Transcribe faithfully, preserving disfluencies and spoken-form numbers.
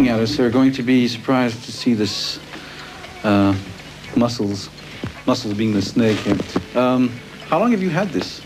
looking at us are going to be surprised to see this uh, Muscles, Muscles being the snake. Um, how long have you had this?